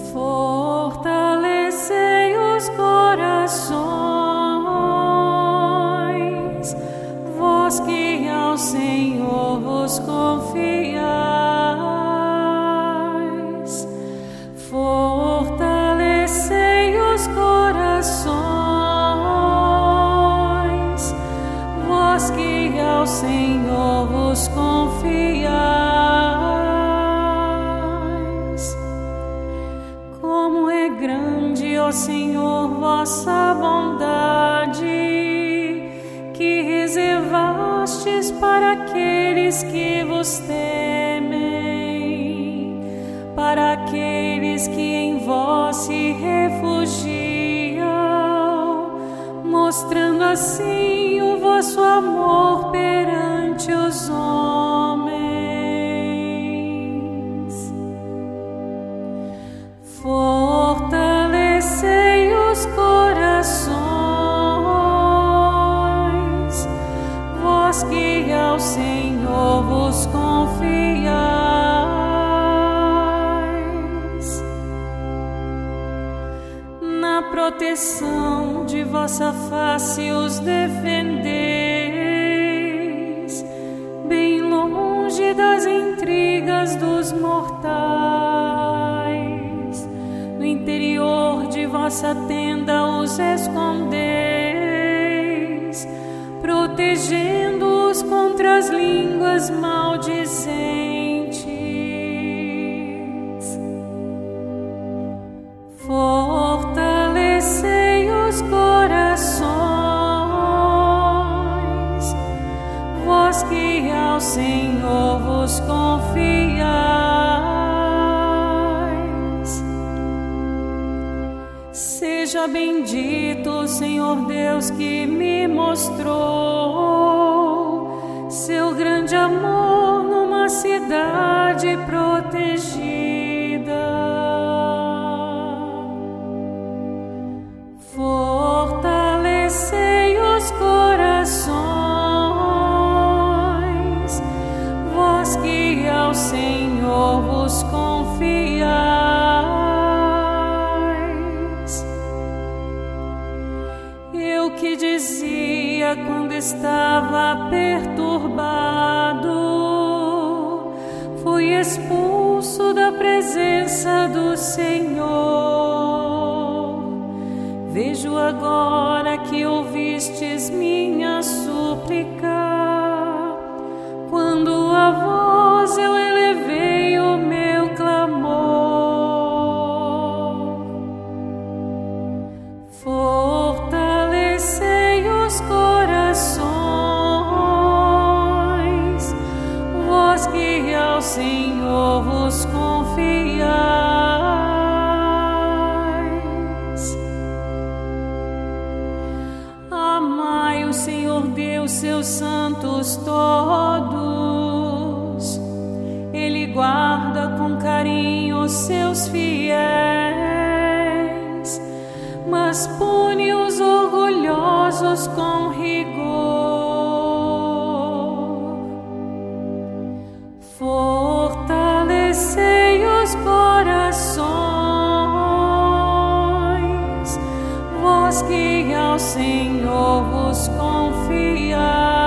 Fortalecei os corações, vós que ao Senhor vos confiais. Fortalecei os corações, vós que ao Senhor vos confiais. Como é grande, ó Senhor, vossa bondade, que reservastes para aqueles que vos temem, para aqueles que em vós se refugiam, mostrando assim o vosso amor perante os homens. Fortalecei os corações, vós que ao Senhor vos confiais. Na proteção de vossa face os defendeis, bem longe das intrigas dos mortais. No interior de vossa tenda os escondeis, protegendo-os contra as línguas maldizentes. Fortalecei os corações, vós que ao Senhor vos confiais. Seja bendito o Senhor Deus que me mostrou seu grande amor numa cidade protegida. Fortalecei os corações, vós que ao Senhor vos confiais. Eu que dizia quando estava perturbado, fui expulso da presença do Senhor. Vejo agora que ouvistes minha súplica, quando a vós eu elevei o meu clamor. Fortalecei os corações, vós que ao Senhor vos confiais. Amai o Senhor Deus, seus santos todos. Ele guarda com carinho os seus fiéis, mas pune os orgulhosos com rigor. Fortalecei os corações, vós que ao Senhor vos confiais.